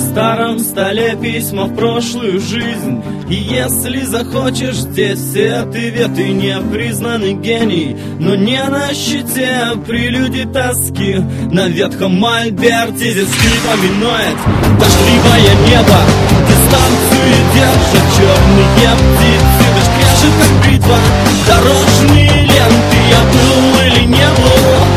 старом столе письма в прошлую жизнь. И если захочешь, здесь все ответы. Непризнанный гений, но не на щите. Прелюдии тоски на ветхом мольберте. Здесь скрипом минует дождливое небо. Дистанцию держат черные птицы. Дождь кряжет, как бритва, дорожные ленты. Я был или не был?